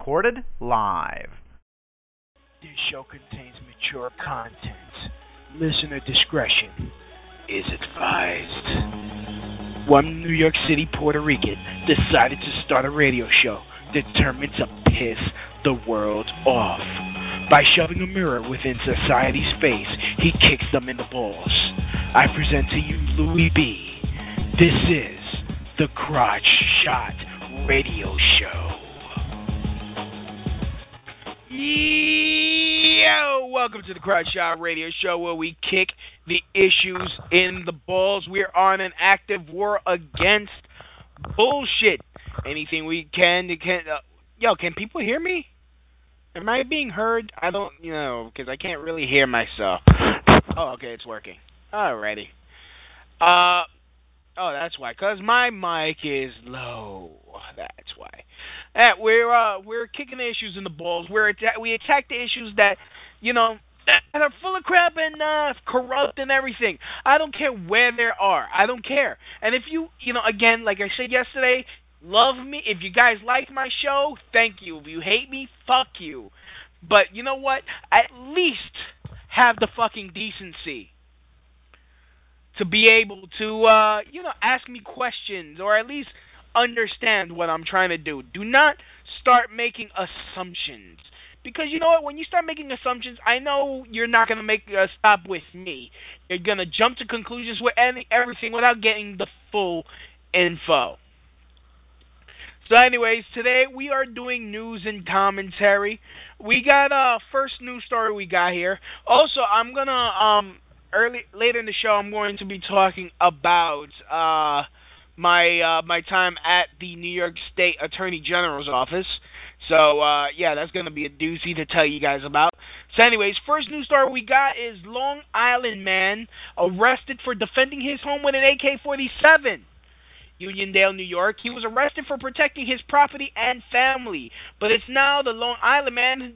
recorded live. This show contains mature content. Listener discretion is advised. One New York City Puerto Rican decided to start a radio show determined to piss the world off. By shoving a mirror within society's face, he kicks them in the balls. I present to you Louis B. This is the Crotch Shot Radio Show. Yo, welcome to the Crotch Shot Radio Show, where we kick the issues in the balls. We're on an active war against bullshit. Anything we can. Can people hear me? Am I being heard? I don't, because I can't really hear myself. Oh, okay, it's working. Alrighty. That's why. Because my mic is low. That's why. We're kicking the issues in the balls. We attack the issues that are full of crap and corrupt and everything. I don't care where they are. I don't care. And if you again, like I said yesterday, love me. If you guys like my show, thank you. If you hate me, fuck you. But you know what? At least have the fucking decency to be able to, ask me questions or at least understand what I'm trying to do. Do not start making assumptions. Because you know what? When you start making assumptions, I know you're not going to make a stop with me. You're going to jump to conclusions with everything without getting the full info. So anyways, today we are doing news and commentary. We got first news story we got here. Also, I'm going to... later in the show, I'm going to be talking about my time at the New York State Attorney General's office. So, that's going to be a doozy to tell you guys about. So, anyways, first news story we got is Long Island man arrested for defending his home with an AK-47. Uniondale, New York. He was arrested for protecting his property and family. But it's now the Long Island man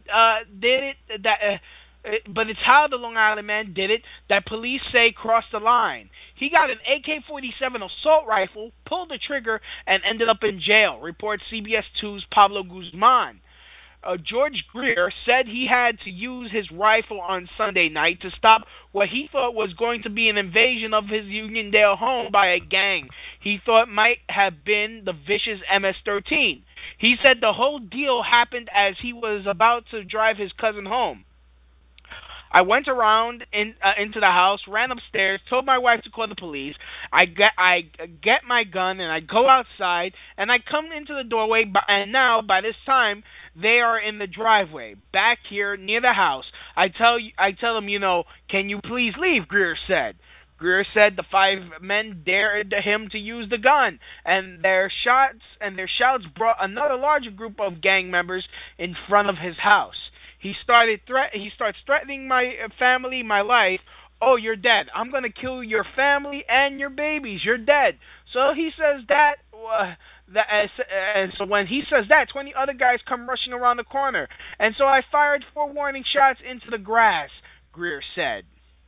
But it's how the Long Island man did it that police say crossed the line. He got an AK-47 assault rifle, pulled the trigger, and ended up in jail, reports CBS 2's Pablo Guzman. George Greer said he had to use his rifle on Sunday night to stop what he thought was going to be an invasion of his Uniondale home by a gang he thought might have been the vicious MS-13. He said the whole deal happened as he was about to drive his cousin home. I went around into the house, ran upstairs, told my wife to call the police. I get my gun and I go outside and I come into the doorway. And now by this time they are in the driveway back here near the house. I tell them, can you please leave? Greer said. Greer said the five men dared him to use the gun, and their shouts brought another larger group of gang members in front of his house. He starts threatening my family, my life. Oh, you're dead. I'm going to kill your family and your babies. You're dead. So he says that, and so when he says that, 20 other guys come rushing around the corner. And so I fired 4 warning shots into the grass, Greer said.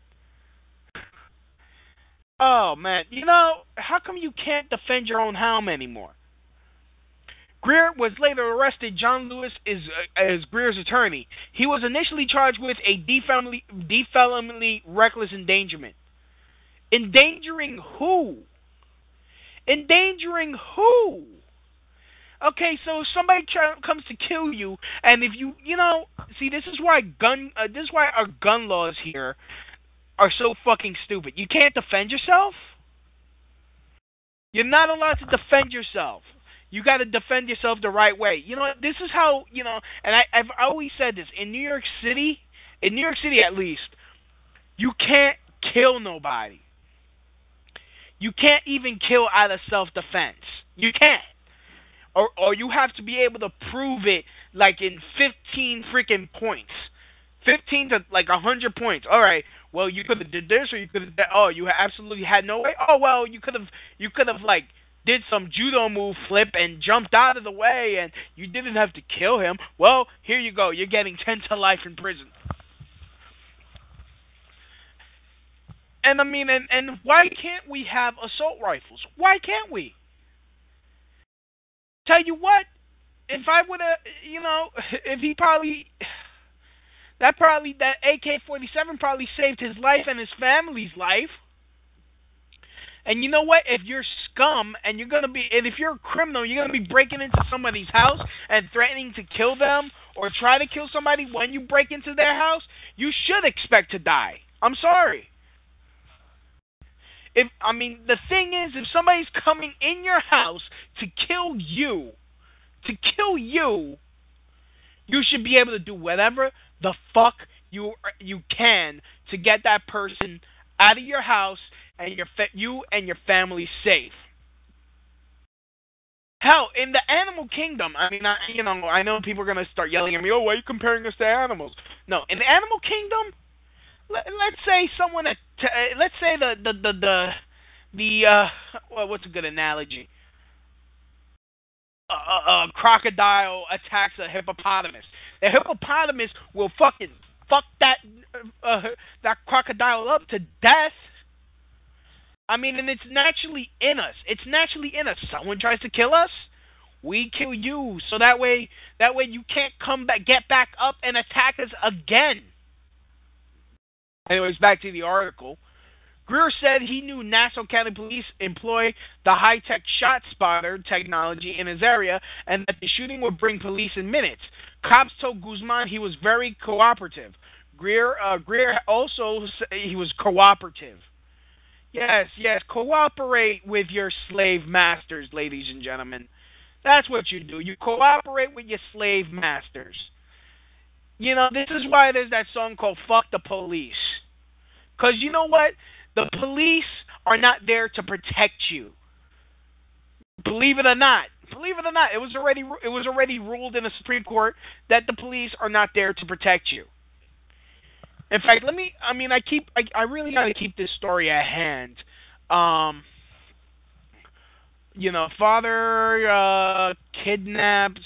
Oh, man. How come you can't defend your own home anymore? Greer was later arrested. John Lewis is Greer's attorney. He was initially charged with a defelonly reckless endangerment. Endangering who? Endangering who? Okay, so if somebody comes to kill you, and if this is why our gun laws here are so fucking stupid. You can't defend yourself? You're not allowed to defend yourself. You got to defend yourself the right way. This is how, and I've always said this, in New York City at least, you can't kill nobody. You can't even kill out of self-defense. You can't. Or you have to be able to prove it like in 15 freaking points. 15 to like 100 points. All right, well, you could have did this or you could have, you absolutely had no way. Oh, well, you could have like, did some judo move flip and jumped out of the way and you didn't have to kill him. Well, here you go. You're getting 10 to life in prison. And I mean, and why can't we have assault rifles? Why can't we? Tell you what, if I would have, if he that AK-47 probably saved his life and his family's life. And you know what? If you're scum and if you're a criminal, you're gonna be breaking into somebody's house and threatening to kill them or try to kill somebody when you break into their house, you should expect to die. I'm sorry. The thing is, if somebody's coming in your house to kill you, to kill you, you should be able to do whatever the fuck you can to get that person out of your house and you and your family safe. Hell, in the animal kingdom, I know people are gonna start yelling at me. Oh, why are you comparing us to animals? No, in the animal kingdom, let's say let's say well, what's a good analogy? A crocodile attacks a hippopotamus. The hippopotamus will fucking fuck that crocodile up to death. And it's naturally in us. It's naturally in us. Someone tries to kill us, we kill you. So that way you can't get back up and attack us again. Anyways, back to the article. Greer said he knew Nassau County Police employ the high-tech shot spotter technology in his area and that the shooting would bring police in minutes. Cops told Guzman he was very cooperative. Greer also said he was cooperative. Yes, cooperate with your slave masters, ladies and gentlemen. That's what you do. You cooperate with your slave masters. This is why there's that song called Fuck the Police. Because you know what? The police are not there to protect you. Believe it or not, it was already ruled in the Supreme Court that the police are not there to protect you. In fact, I really got to keep this story at hand. Father kidnaps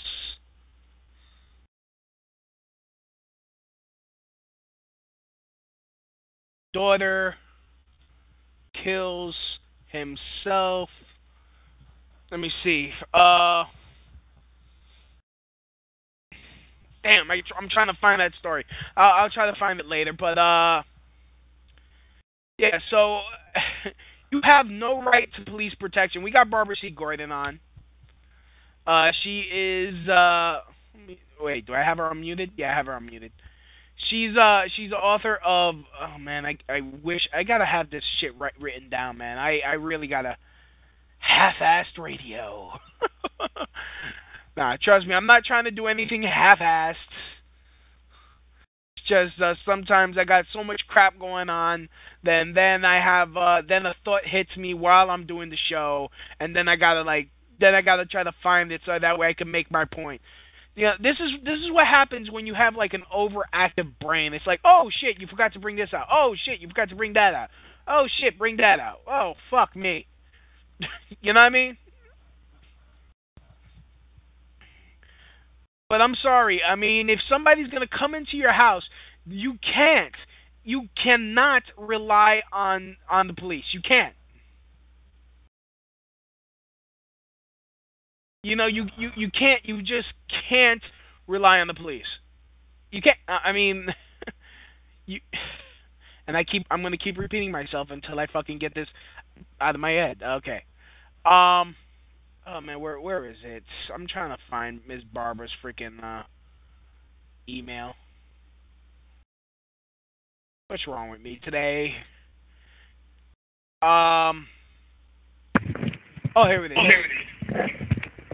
daughter, kills himself. Let me see. Damn, I'm trying to find that story. I'll try to find it later. But yeah. So you have no right to police protection. We got Barbara C. Gordon on. She is. Wait, do I have her unmuted? Yeah, I have her unmuted. She's the author of. Oh man, I wish I gotta have this shit written down, man. I really gotta. Half-assed radio. Nah, trust me, I'm not trying to do anything half-assed. It's just sometimes I got so much crap going on. Then I have then a thought hits me while I'm doing the show, and then I gotta try to find it so that way I can make my point. This is what happens when you have like an overactive brain. It's like, oh shit, you forgot to bring this out. Oh shit, you forgot to bring that out. Oh shit, bring that out. Oh fuck me. You know what I mean? But I'm sorry. If somebody's gonna come into your house, you cannot rely on the police. You can't. You can't. You just can't rely on the police. You can't. You. And I'm gonna keep repeating myself until I fucking get this out of my head. Okay. Oh man, where is it? I'm trying to find Miss Barbara's freaking email. What's wrong with me today? Oh, here it is.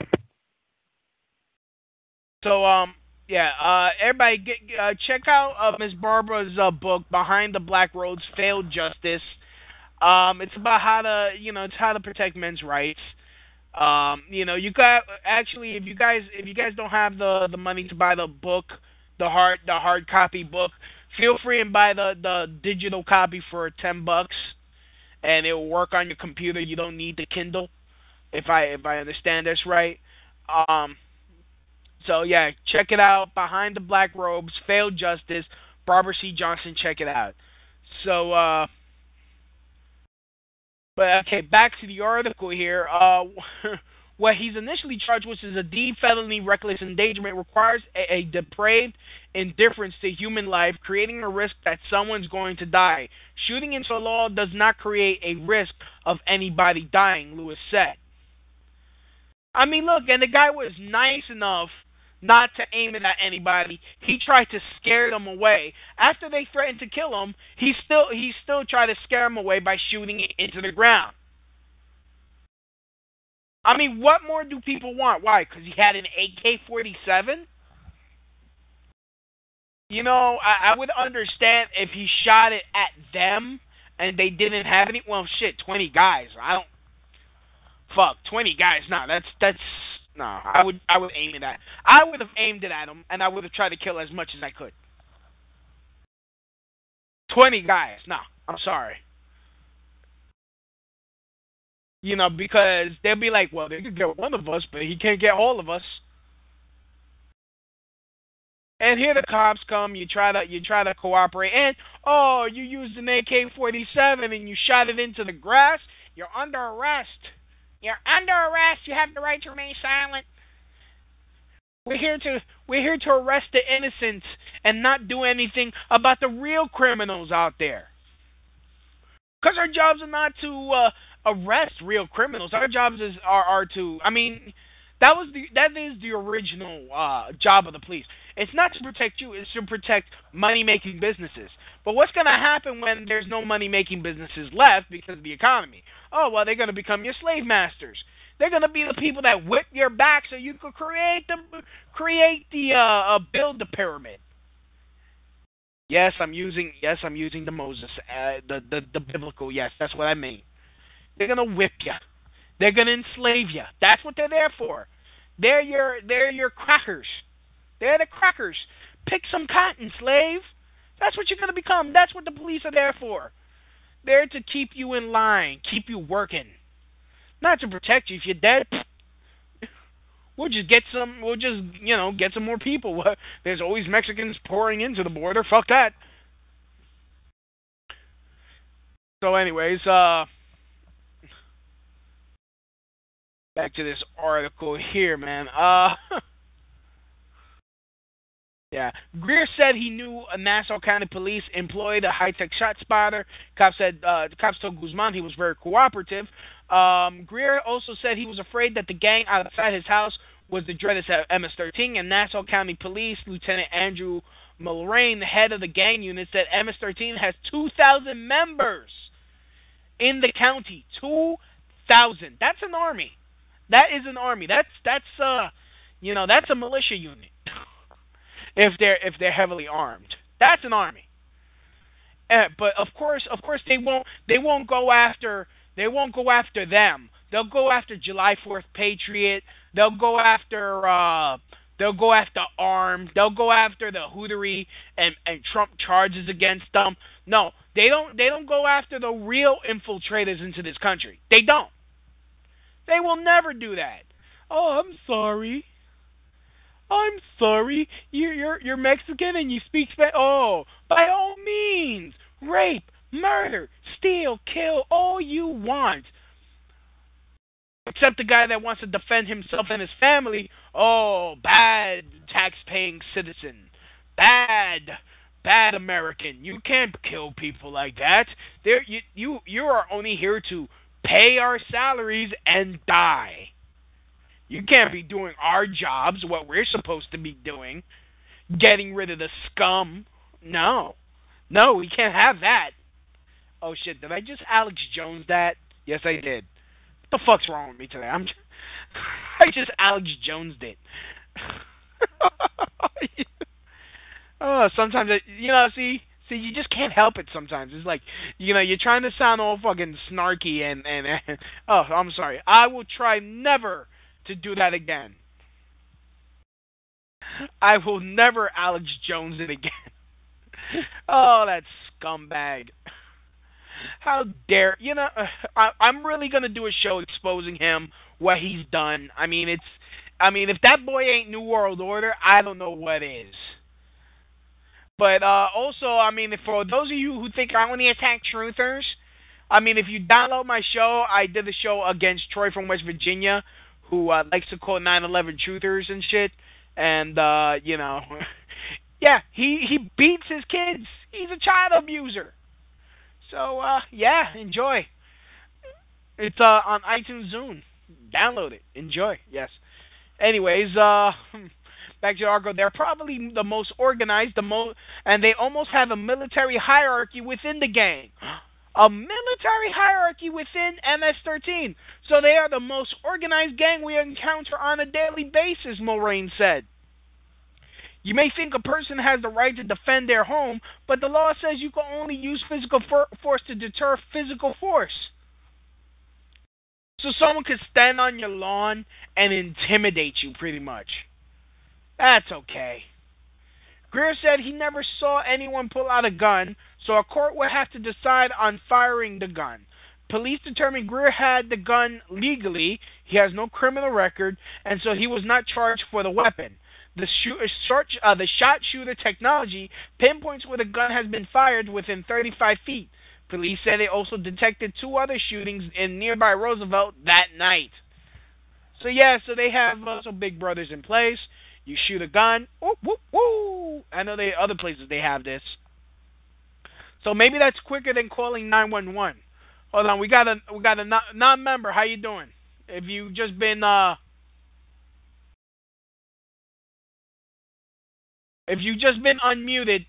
So yeah, everybody check out Miss Barbara's book, Behind the Black Road's Failed Justice. It's about how to protect men's rights. You got actually if you guys don't have the money to buy the book, the hard copy book, feel free and buy the digital copy for $10, and it will work on your computer. You don't need the Kindle, if I understand this right. So yeah, check it out. Behind the Black Robes, Failed Justice, Barbara C. Johnson. Check it out. So but okay, back to the article here. What he's initially charged with is a D felony reckless endangerment, requires a depraved indifference to human life, creating a risk that someone's going to die. Shooting into a law does not create a risk of anybody dying, Lewis said. I mean, look, and the guy was nice enough not to aim it at anybody. He tried to scare them away. After they threatened to kill him, he still tried to scare them away by shooting it into the ground. I mean, what more do people want? Why? Because he had an AK-47? You know, I would understand if he shot it at them and they didn't have any. Well, shit, 20 guys. 20 guys. No, that's no. I would aim it at. I would have aimed it at him, and I would have tried to kill as much as I could. 20 guys. No, I'm sorry. You know, because they'll be like, well, they could get one of us, but he can't get all of us. And here the cops come. You try to cooperate, and you used an AK-47 and you shot it into the grass. You're under arrest. You're under arrest. You have the right to remain silent. We're here to arrest the innocent and not do anything about the real criminals out there. Because our jobs are not to arrest real criminals. Our jobs are to. I mean, that is the original job of the police. It's not to protect you. It's to protect money-making businesses. But what's going to happen when there's no money-making businesses left because of the economy? Oh, well, they're going to become your slave masters. They're going to be the people that whip your back so you could build the pyramid. Yes, I'm using the Moses, the biblical. Yes, that's what I mean. They're going to whip you. They're going to enslave you. That's what they're there for. They're your crackers. They're the crackers. Pick some cotton, slave. That's what you're going to become. That's what the police are there for. They're to keep you in line, keep you working. Not to protect you. If you're dead, we'll just get some more people. There's always Mexicans pouring into the border. Fuck that. So anyways, back to this article here, man. Yeah. Greer said he knew a Nassau County police employed a high-tech shot spotter. Cops told Guzman he was very cooperative. Greer also said he was afraid that the gang outside his house was the dreaded MS-13, and Nassau County Police Lieutenant Andrew Mulrain, the head of the gang unit, said MS-13 has 2,000 members in the county. 2,000. That's an army. That is an army. That's a militia unit. If they're heavily armed, that's an army. But of course they won't go after them. They'll go after July 4th Patriot. They'll go after armed. They'll go after the hootery and Trump charges against them. No, they don't go after the real infiltrators into this country. They don't. They will never do that. Oh, I'm sorry. You're Mexican and you speak Spanish. Oh, by all means, rape, murder, steal, kill, all you want. Except the guy that wants to defend himself and his family. Oh, bad tax-paying citizen. Bad American. You can't kill people like that. You are only here to pay our salaries and die. You can't be doing our jobs, what we're supposed to be doing. Getting rid of the scum. No, we can't have that. Oh shit, did I just Alex Jones that? Yes, I did. What the fuck's wrong with me today? I just Alex Jonesed it. Sometimes, see, you just can't help it sometimes. It's like, you're trying to sound all fucking snarky and oh, I'm sorry. I will try never to do that again. I will never Alex Jones it again. Oh, that scumbag. How dare... I'm really going to do a show exposing him, what he's done. I mean, if that boy ain't New World Order, I don't know what is. But also, for those of you who think I only attack truthers, if you download my show, I did a show against Troy from West Virginia, who likes to call 9/11 truthers and shit. And you know, yeah, he beats his kids. He's a child abuser. So yeah, enjoy. It's on iTunes Zune. Download it. Enjoy. Yes. Anyways, back to the article. They're probably the most organized, and they almost have a military hierarchy within the gang. A military hierarchy within MS-13. So they are the most organized gang we encounter on a daily basis, Mulrain said. You may think a person has the right to defend their home, but the law says you can only use physical force to deter physical force. So someone could stand on your lawn and intimidate you, pretty much. That's okay. Greer said he never saw anyone pull out a gun, so a court would have to decide on firing the gun. Police determined Greer had the gun legally. He has no criminal record, and so he was not charged for the weapon. The shot shooter technology pinpoints where the gun has been fired within 35 feet. Police said they also detected 2 other shootings in nearby Roosevelt that night. So yeah, so they have also big brothers in place. You shoot a gun, whoop, whoop, whoop. I know there are other places they have this. So maybe that's quicker than calling 911. Hold on, we got a non-member. How you doing? If you just been unmuted.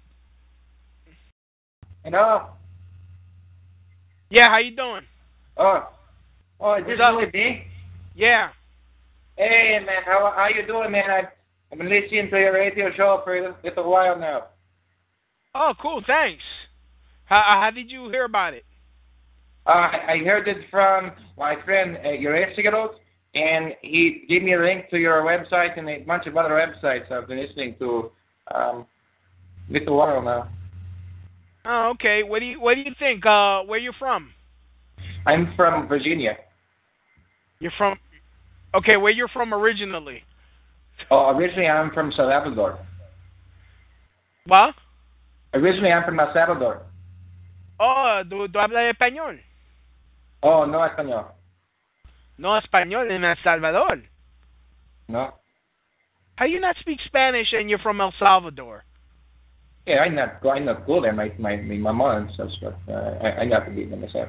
Hello. Yeah, how you doing? Is this really me? Yeah. Hey, man, how you doing, man? I've been listening to your radio show for a little while now. Oh, cool, thanks. How did you hear about it? I heard it from my friend Euresigaro, and he gave me a link to your website and a bunch of other websites I've been listening to a little while now. Oh, okay. What do you think? Where you from? I'm from Virginia. You're from? Okay, where you're from originally? Oh, originally I'm from El Salvador. What? Originally I'm from El Salvador. Oh, ¿tú hablas español? Oh, no español. No español in El Salvador. No. How you not speak Spanish and you're from El Salvador? Yeah, I'm not go there. My mom and stuff, but I got to be there myself.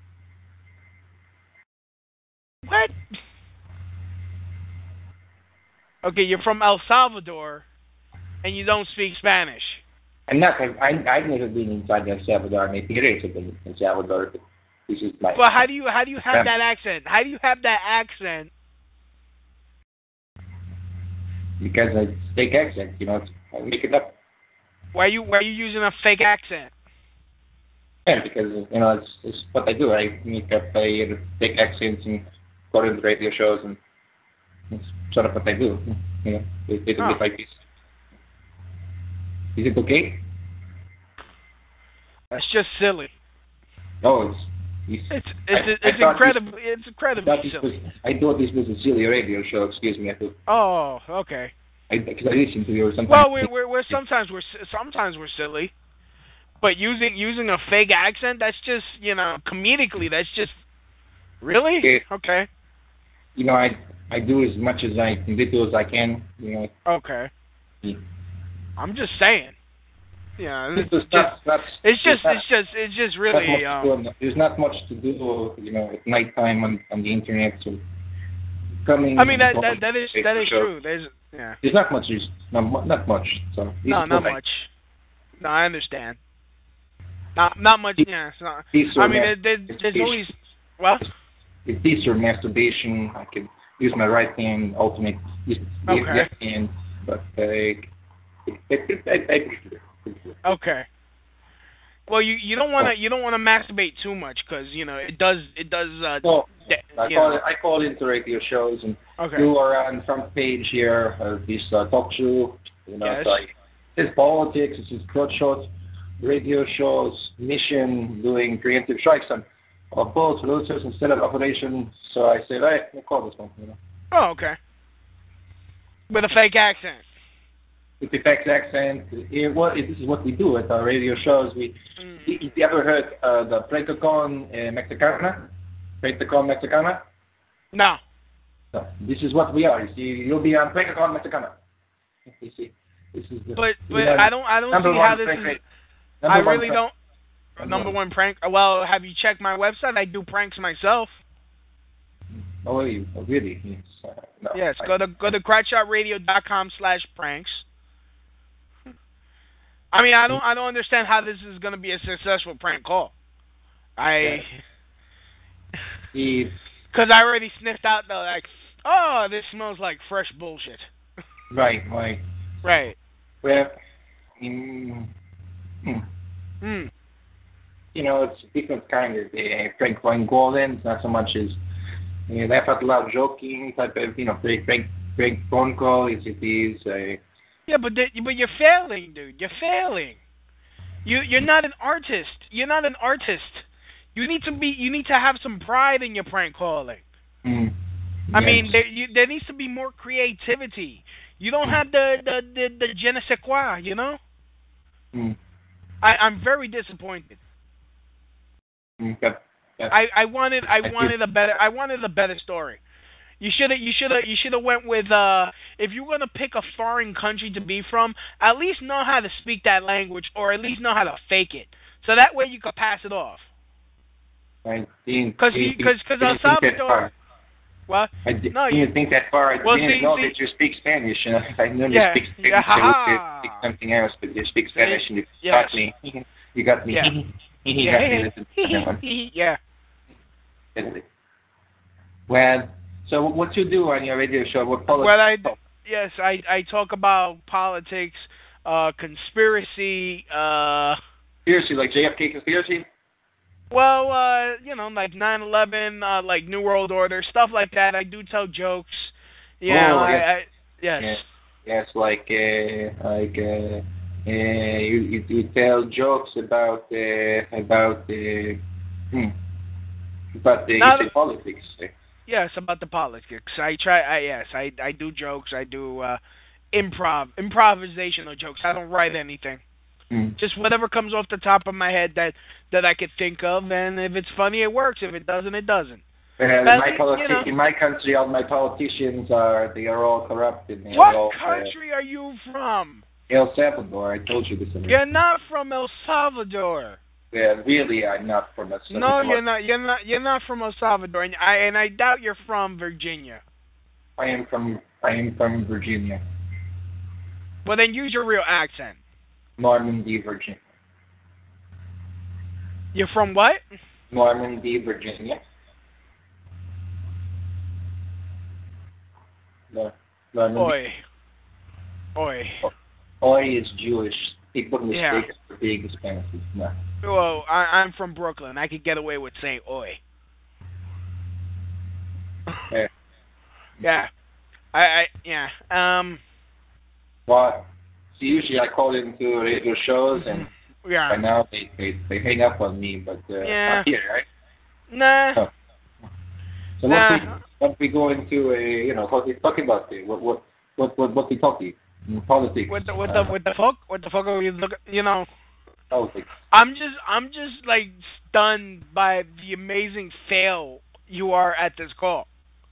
What? Okay, you're from El Salvador, and you don't speak Spanish. I've never been inside El Salvador. My parents have been in El Salvador. This is my. Well, how do you have that accent? How do you have that accent? Because it's fake accent, I make it up. Why are you using a fake accent? Yeah, because it's what I do. I make up fake accents and go to the radio shows, and it's sort of what I do. It's a bit like this. Is it okay? That's just silly. No, it's incredible. It's incredibly silly. I thought this was a silly radio show. Excuse me. Oh, okay. Because I listen to you sometimes. Well, we're sometimes we're silly, but using a fake accent, that's just comedically, that's just really okay. I do as much as I can do as I can. Okay. Yeah. I'm just saying. Yeah, it's just really. There's not much to do, at nighttime on the internet. So I mean that is true. There's not much. There's not much. So not much. No, I understand. Not much. Yeah. There's always If these are masturbation, I can use my right hand, alternate use the left hand, but Okay. Well, you don't want to masturbate too much because it does. I call into radio shows and do around the front page here of this talk show. Yes. It's politics. It's crowd shows, radio shows, mission, doing preemptive strikes on boats, roosters instead of operation. So I said, hey, we'll call this one. Oh, okay. With a fake accent. With the fake accent. This is what we do at our radio shows. If you ever heard the Pretacon Mexicana? Pretacon Mexicana? No. So this is what we are. You see, you'll be on Prank Account Mexicana. You see, this is the. But I don't see how this is. I really don't. Number one prank. Well, have you checked my website? I do pranks myself. Oh, really? Yes. No, yes. Go to crackshotradio.com/pranks. I mean, I don't understand how this is going to be a successful prank call. Because I already sniffed out the oh, this smells like fresh bullshit. Right. Right. Well, it's different kind of prank phone calling. It's not so much as laugh out loud joking type of prank phone call as it is. Yeah, but you're failing, dude. You're failing. You're not an artist. You're not an artist. You need to have some pride in your prank calling. I mean, there needs to be more creativity. You don't have the je ne sais quoi, you know? I'm very disappointed. I wanted a better story. You should have went with if you're gonna pick a foreign country to be from, at least know how to speak that language, or at least know how to fake it, so that way you could pass it off. Because El Salvador. What? I didn't think that far. I didn't know that you speak Spanish. I knew you speak Spanish. I would speak something else, but you speak Spanish, and you got me. You got me. Yeah. Well, so what you do on your radio show? What politics? Well, I talk about politics, conspiracy. Conspiracy, like JFK conspiracy? Well, like 9/11, like New World Order, stuff like that. I do tell jokes. Yes. Yes, like you tell jokes about the politics. Yes, about the politics. I do jokes. I do improvisational jokes. I don't write anything. Just whatever comes off the top of my head that I could think of, and if it's funny, it works. If it doesn't, it doesn't. In my country, all my politicians are all corrupt. And what country are you from? El Salvador. I told you this. You're not from El Salvador. Yeah, really, I'm not from El Salvador. No, you're not. You're not from El Salvador, and I doubt you're from Virginia. I am from Virginia. Well, then use your real accent. Normandy, Virginia. You're from what? Normandy, Virginia. Oi. Oi is Jewish. People mistake it for being Hispanic. No. Well, I'm from Brooklyn. I could get away with saying oi. Yeah. Yeah. Well, so usually I call into radio shows, and by now they hang up on me, but not here, right? Nah. So what we go into what we talking about there? What we talking? Politics. What the fuck are we looking? Politics. I'm just like stunned by the amazing fail you are at this call.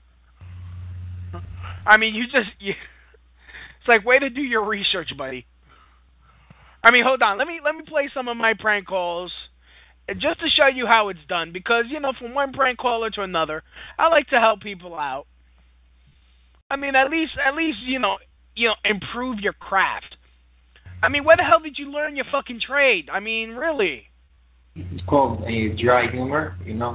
I mean, it's like, way to do your research, buddy. I mean, hold on. Let me play some of my prank calls, just to show you how it's done. Because from one prank caller to another, I like to help people out. I mean, at least improve your craft. I mean, where the hell did you learn your fucking trade? I mean, really. It's called a dry humor.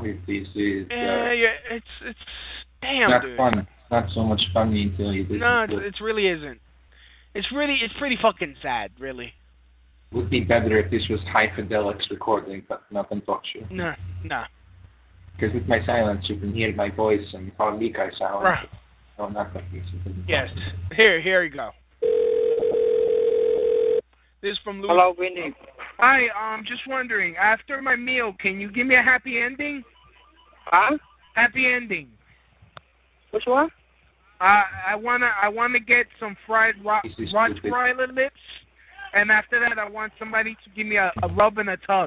It's damn, not dude. fun. Not so much fun until you do. No, it really isn't. It's pretty fucking sad, really. It would be better if this was high fidelity recording, but not on talk show. No. Because with my silence, you can hear my voice and how weak I sound. Right. No, not like this. Yes. Here you go. This is from Louis. Hello, Winnie. Hi, just wondering, after my meal, can you give me a happy ending? Huh? Happy ending. Which one? I wanna get some fried Rottweiler lips, and after that, I want somebody to give me a rub and a tug.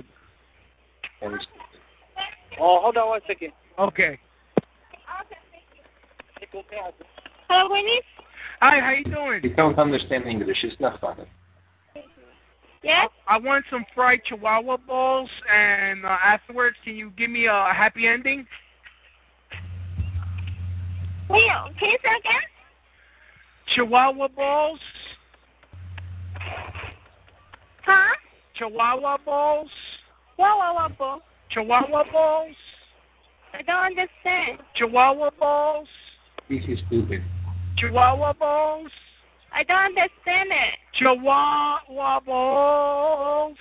Oh, hold on 1 second. Okay. Hello, Winnie? Hi, how you doing? You don't understand English. It's not funny. Yes? I want some fried chihuahua balls, and afterwards, can you give me a happy ending? Wait, can you say again? Chihuahua balls? Huh? Chihuahua balls? What? Chihuahua balls? I don't understand. Chihuahua balls? This is stupid. Chihuahua balls? I don't understand it. Chihuahua balls?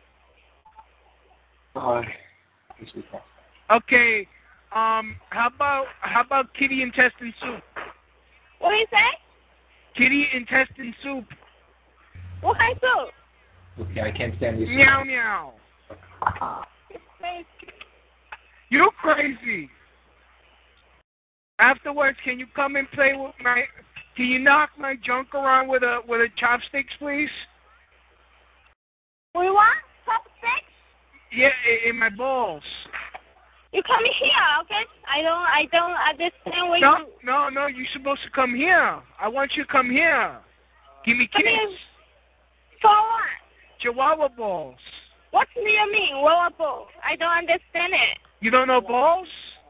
Oh, this is not. Okay, how about kitty intestine soup? What do you say? Kitty intestine soup. What kind of soup? Okay, I can't stand this. Meow meow. It's crazy. You're crazy. Afterwards, can you come and play with my? Can you knock my junk around with a chopsticks, please? What do you want? Chopsticks? Yeah, in my balls. You come here, okay? I don't understand what No. You're supposed to come here. I want you to come here. Give me Come kiss. here. For what? Chihuahua balls. What do you mean, rollable? I don't understand it. You don't know balls?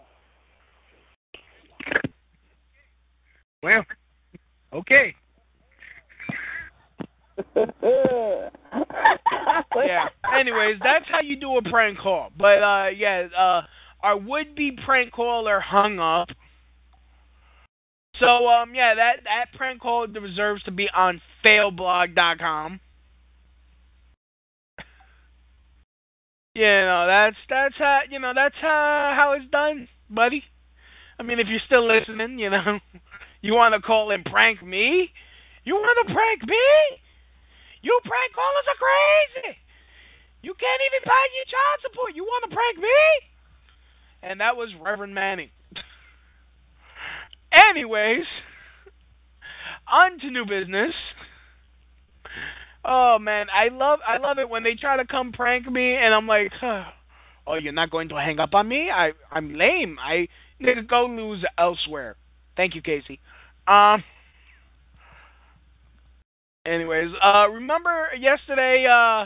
Well, okay. Yeah. Anyways, that's how you do a prank call. But our would-be prank caller hung up. So that prank call deserves to be on failblog.com. That's how it's done, buddy. I mean, if you're still listening, you want to call and prank me? You want to prank me? You prank callers are crazy. You can't even pay your child support. You want to prank me? And that was Reverend Manning. Anyways, on to new business. Oh man, I love it when they try to come prank me, and I'm like, oh, you're not going to hang up on me? I'm lame. Nigga, go lose elsewhere. Thank you, Casey. Anyways, remember yesterday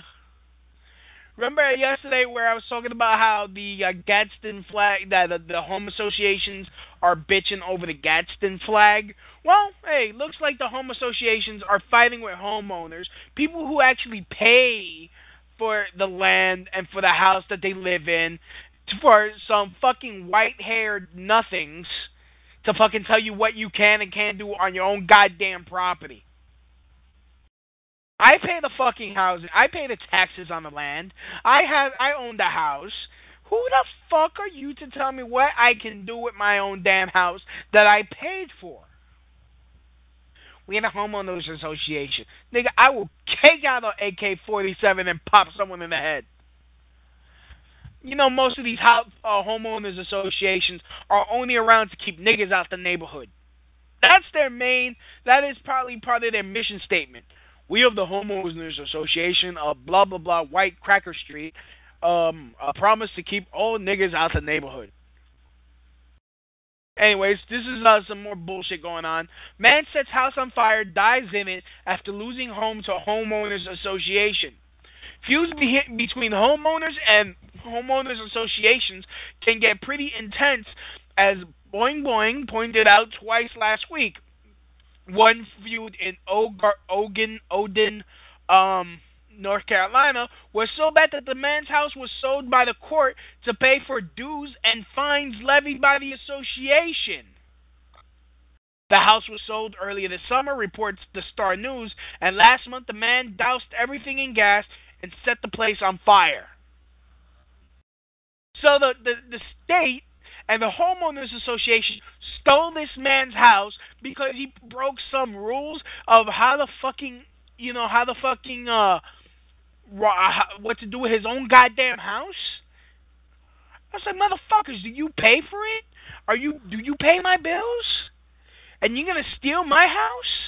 where I was talking about how the Gadsden flag, that the home associations are bitching over the Gadsden flag? Well, hey, looks like the home associations are fighting with homeowners, people who actually pay for the land and for the house that they live in, for some fucking white-haired nothings to fucking tell you what you can and can't do on your own goddamn property. I pay the fucking housing. I pay the taxes on the land. I own the house. Who the fuck are you to tell me what I can do with my own damn house that I paid for? We in a homeowners association. Nigga, I will take out an AK-47 and pop someone in the head. Most of these homeowners associations are only around to keep niggas out the neighborhood. That is probably part of their mission statement. We of the Homeowners Association of blah, blah, blah, White Cracker Street, promise to keep all niggas out the neighborhood. Anyways, this is some more bullshit going on. Man sets house on fire, dies in it after losing home to Homeowners Association. Feuds between homeowners and homeowners associations can get pretty intense, as Boing Boing pointed out twice last week. One feud in Odin, North Carolina, was so bad that the man's house was sold by the court to pay for dues and fines levied by the association. The house was sold earlier this summer, reports the Star News, and last month the man doused everything in gas and set the place on fire. So the state and the homeowners association stole this man's house because he broke some rules of what to do with his own goddamn house. I was like, motherfuckers, do you pay for it? Do you pay my bills? And you're gonna steal my house?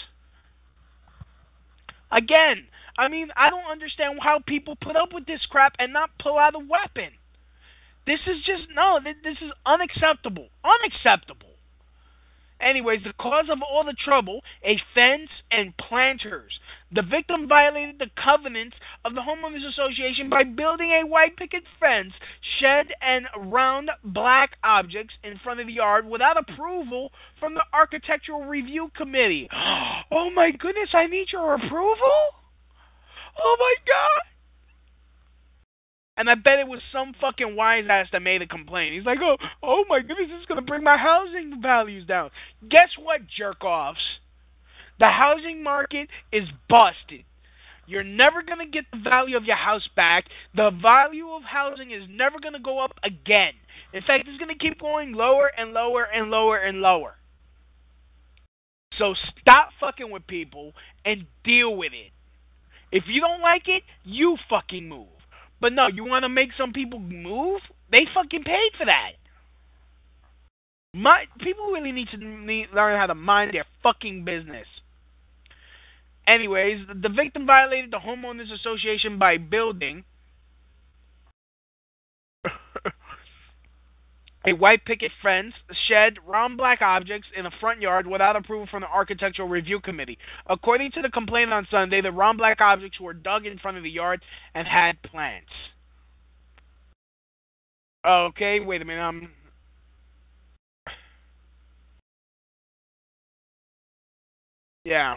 Again, I mean, I don't understand how people put up with this crap and not pull out a weapon. This is unacceptable. Unacceptable. Anyways, the cause of all the trouble, a fence and planters. The victim violated the covenants of the homeowners association by building a white picket fence, shed, and round black objects in front of the yard without approval from the architectural review committee. Oh my goodness, I need your approval? Oh my God. And I bet it was some fucking wise ass that made a complaint. He's like, oh my goodness, this is going to bring my housing values down. Guess what, jerk-offs? The housing market is busted. You're never going to get the value of your house back. The value of housing is never going to go up again. In fact, it's going to keep going lower and lower and lower and lower. So stop fucking with people and deal with it. If you don't like it, you fucking move. But no, you want to make some people move? They fucking paid for that. People really need to learn how to mind their fucking business. Anyways, the victim violated the homeowners association by building a white picket fence, shed, round black objects in a front yard without approval from the architectural review committee. According to the complaint on Sunday, the round black objects were dug in front of the yard and had plants. Okay, wait a minute. Yeah.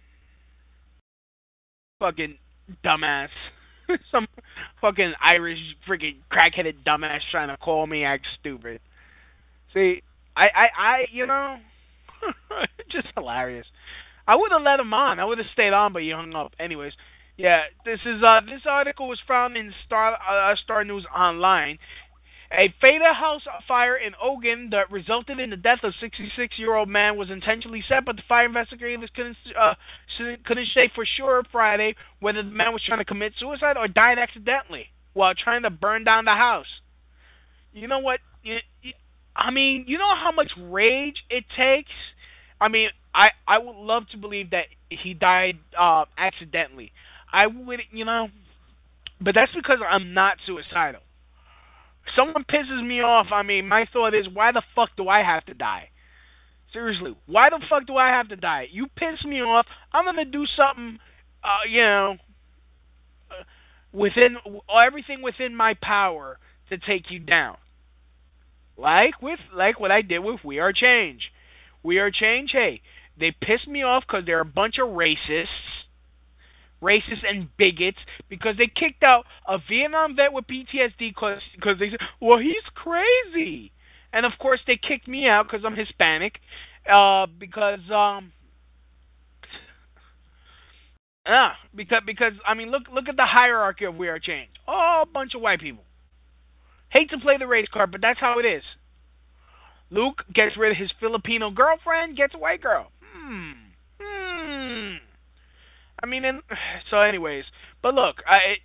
Fucking dumbass. Some fucking Irish freaking crackheaded dumbass trying to call me act stupid. See, I you know, just hilarious. I would have let him on. I would have stayed on, but he hung up. Anyways, yeah, this article was found in Star News Online. A fatal house fire in Ogun that resulted in the death of a 66-year-old man was intentionally set, but the fire investigators couldn't say for sure Friday whether the man was trying to commit suicide or died accidentally while trying to burn down the house. You know what? I mean, you know how much rage it takes? I mean, I would love to believe that he died accidentally. I would, you know, but that's because I'm not suicidal. Someone pisses me off, I mean, my thought is, why the fuck do I have to die? Seriously, why the fuck do I have to die? You piss me off, I'm going to do something, within everything within my power to take you down. Like what I did with We Are Change. We Are Change, hey, they piss me off because they're a bunch of racists and bigots, because they kicked out a Vietnam vet with PTSD because they said, well, he's crazy. And of course they kicked me out because I'm Hispanic, because I mean, look at the hierarchy of We Are Change. Oh, a bunch of white people. Hate to play the race card, but that's how it is. Luke gets rid of his Filipino girlfriend, gets a white girl. I mean, so anyways, but look,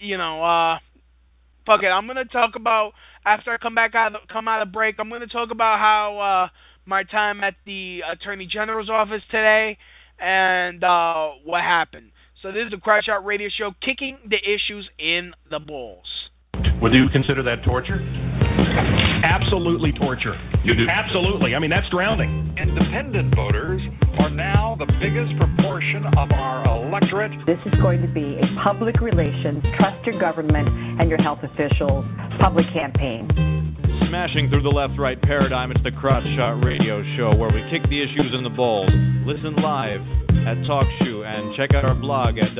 fuck it. I'm gonna talk about, after I come out of break, I'm gonna talk about how my time at the Attorney General's office today and what happened. So this is the Crotch Shot Radio Show, kicking the issues in the balls. Would you consider that torture? Absolutely torture. You do? Absolutely. I mean, that's drowning. Independent voters are now the biggest proportion of our electorate. This is going to be a public relations, trust your government and your health officials public campaign. Smashing through the left-right paradigm, it's the Crotch Shot Radio Show, where we kick the issues in the balls. Listen live at TalkShoe and check out our blog at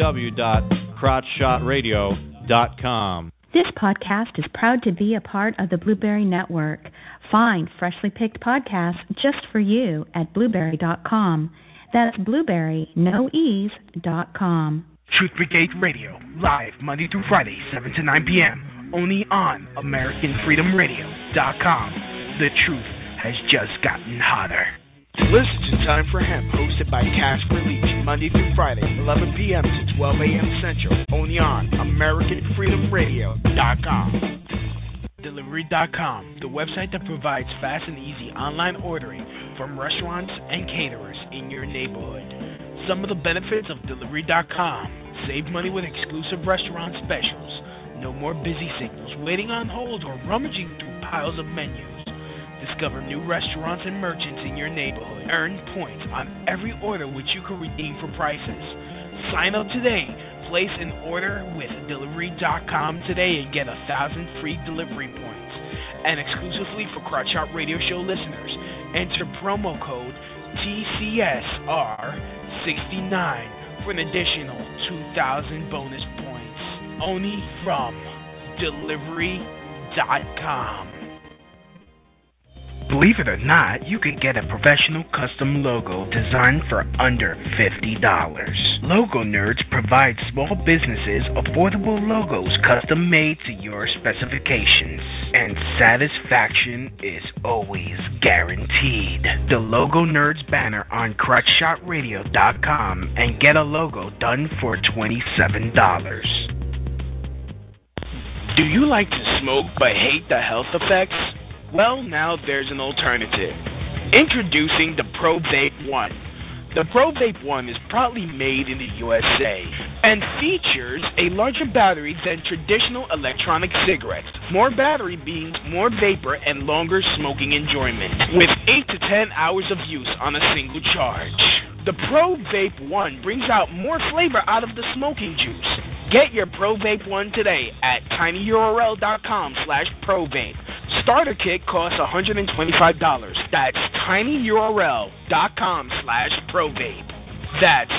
www.crotchshotradio.com. This podcast is proud to be a part of the Blueberry Network. Find freshly picked podcasts just for you at blueberry.com. That's blueberry.com. Truth Brigade Radio, live Monday through Friday, 7 to 9 p.m. Only on AmericanFreedomRadio.com. The truth has just gotten hotter. Listen to Time for Hemp, hosted by Casper Leach, Monday through Friday, 11 p.m. to 12 a.m. Central, only on AmericanFreedomRadio.com. Delivery.com, the website that provides fast and easy online ordering from restaurants and caterers in your neighborhood. Some of the benefits of Delivery.com: save money with exclusive restaurant specials, no more busy signals, waiting on hold, or rummaging through piles of menus. Discover new restaurants and merchants in your neighborhood. Earn points on every order which you can redeem for prices. Sign up today. Place an order with Delivery.com today and get 1,000 free delivery points. And exclusively for Crotch Shot Radio Show listeners, enter promo code TCSR69 for an additional 2,000 bonus points. Only from Delivery.com. Believe it or not, you could get a professional custom logo designed for under $50. Logo Nerds provides small businesses affordable logos custom made to your specifications, and satisfaction is always guaranteed. The Logo Nerds banner on CrotchShotRadio.com and get a logo done for $27. Do you like to smoke but hate the health effects? Well, now there's an alternative. Introducing the Pro Vape 1. The Pro Vape 1 is proudly made in the USA and features a larger battery than traditional electronic cigarettes. More battery means more vapor and longer smoking enjoyment, with 8 to 10 hours of use on a single charge. The Pro Vape 1 brings out more flavor out of the smoking juice. Get your Pro Vape 1 today at tinyurl.com/provape. Starter kit costs $125. That's tinyurl.com/provape. That's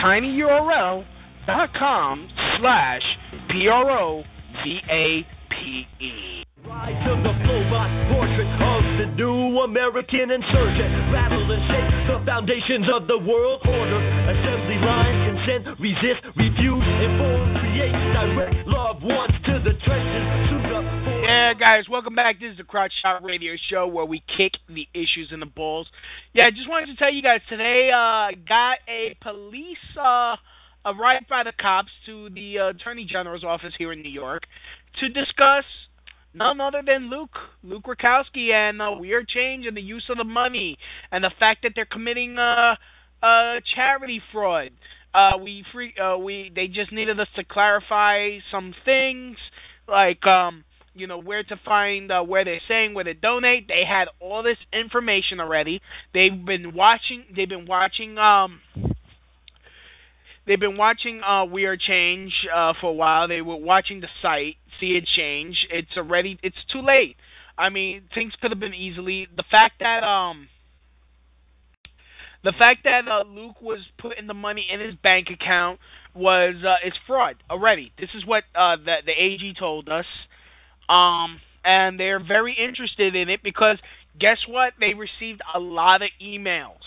tinyurl.com/PROVAPE. Rise to the robot portrait of the new American insurgent. Rattle and shake the foundations of the world order. Assembly line, consent, resist, refuse, inform, create, direct, love, wants to the trenches. Suit up for... Yeah, guys, welcome back. This is the Crotch Shot Radio Show where we kick the issues in the balls. Yeah, I just wanted to tell you guys today, got a police arrived by the cops to the Attorney General's office here in New York to discuss none other than Luke Rakowski and Weird Change and the use of the money and the fact that they're committing charity fraud. They just needed us to clarify some things, like where to find where they're saying where to donate. They had all this information already. They've been watching Weird Change for a while. They were watching the site, see it change. It's too late. I mean, things could have been easily. The fact that Luke was putting the money in his bank account was it's fraud already. This is what the AG told us, and they're very interested in it because guess what? They received a lot of emails.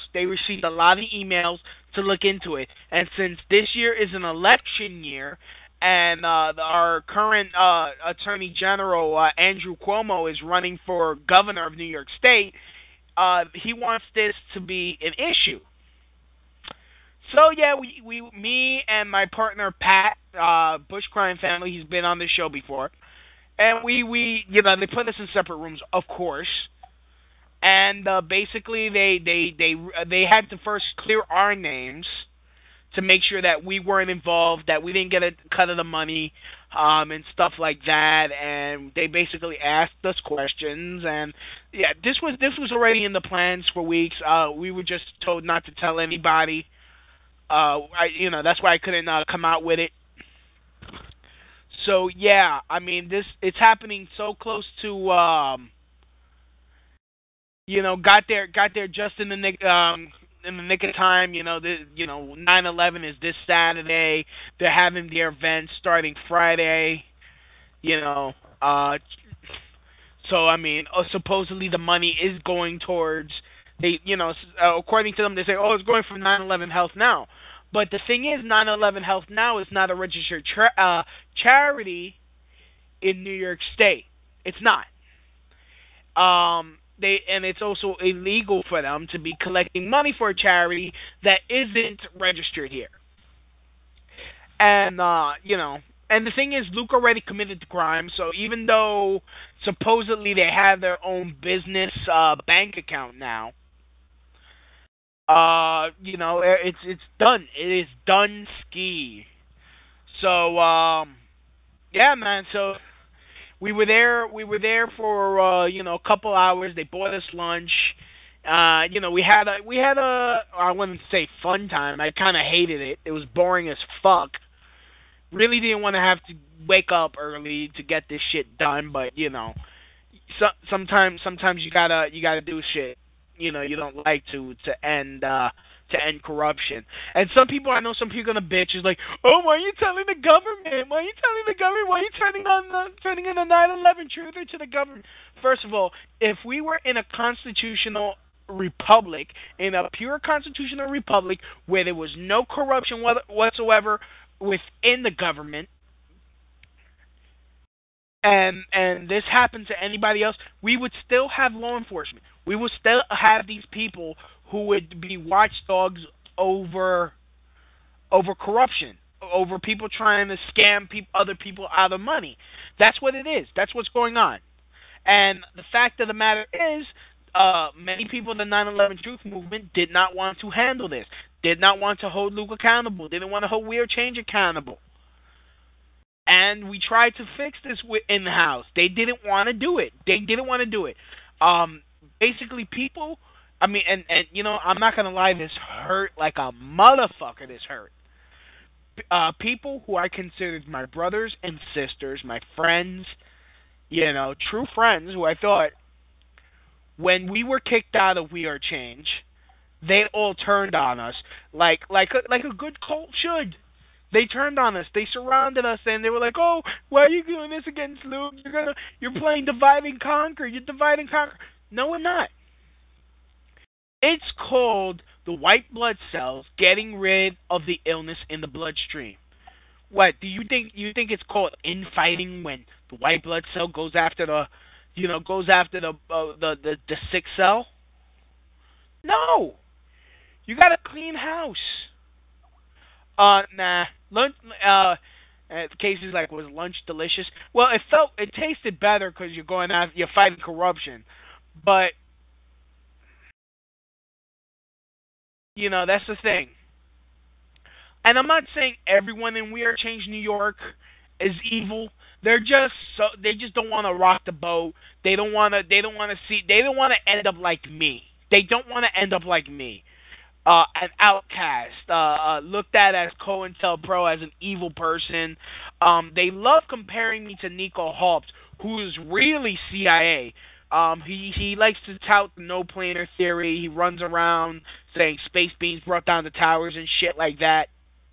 To look into it. And since this year is an election year, and our current Attorney General, Andrew Cuomo, is running for governor of New York State, he wants this to be an issue. So, yeah, me and my partner, Pat, Bush Crime Family, he's been on this show before, and we they put us in separate rooms, of course. And basically, they had to first clear our names to make sure that we weren't involved, that we didn't get a cut of the money, and stuff like that. And they basically asked us questions. And yeah, this was already in the plans for weeks. We were just told not to tell anybody. That's why I couldn't come out with it. So yeah, I mean, it's happening so close to. Got there just in the nick of time. 9/11 is this Saturday. They're having their event starting Friday. So I mean, supposedly the money is going towards according to them, they say, it's going for 9/11 Health Now. But the thing is, 9/11 Health Now is not a registered charity in New York State. It's not. And it's also illegal for them to be collecting money for a charity that isn't registered here. And and the thing is, Luke already committed the crime. So even though supposedly they have their own business bank account now, it's done. It is done ski. So yeah, man. So We were there for a couple hours. They bought us lunch. We had a I wouldn't say fun time. I kind of hated it. It was boring as fuck. Really didn't want to have to wake up early to get this shit done, but sometimes you gotta do shit you don't like to end corruption. And some people, I know some people are gonna bitch is like, oh, why are you telling the government? Why are you turning in the 9/11 truther to the government? First of all, if we were in a constitutional republic, in a pure constitutional republic where there was no corruption whatsoever within the government, and this happened to anybody else, we would still have law enforcement. We would still have these people who would be watchdogs over corruption, over people trying to scam other people out of money. That's what it is. That's what's going on. And the fact of the matter is, many people in the 9/11 Truth Movement did not want to handle this, did not want to hold Luke accountable, didn't want to hold We Are Change accountable. And we tried to fix this in the House. They didn't want to do it. Basically, people, I mean, and I'm not going to lie, this hurt like a motherfucker, this hurt. People who I considered my brothers and sisters, my friends, true friends who I thought, when we were kicked out of We Are Change, they all turned on us like a good cult should. They turned on us. They surrounded us, and they were like, "Oh, why are you doing this against Luke? You're playing divide and conquer. You're divide and conquer." No, we're not. It's called the white blood cells getting rid of the illness in the bloodstream. What do you think? You think it's called infighting when the white blood cell goes after the sick cell? No. You got a clean house. Nah. Lunch. Cases like, was lunch delicious? Well, it tasted better because you're fighting corruption, but that's the thing. And I'm not saying everyone in We Are Change New York is evil. They just don't want to rock the boat. They don't want to end up like me. They don't want to end up like me. An outcast, looked at as COINTELPRO, as an evil person. They love comparing me to Nico Holtz, who is really CIA. He likes to tout the no-planar theory. He runs around saying space beings brought down the towers and shit like that.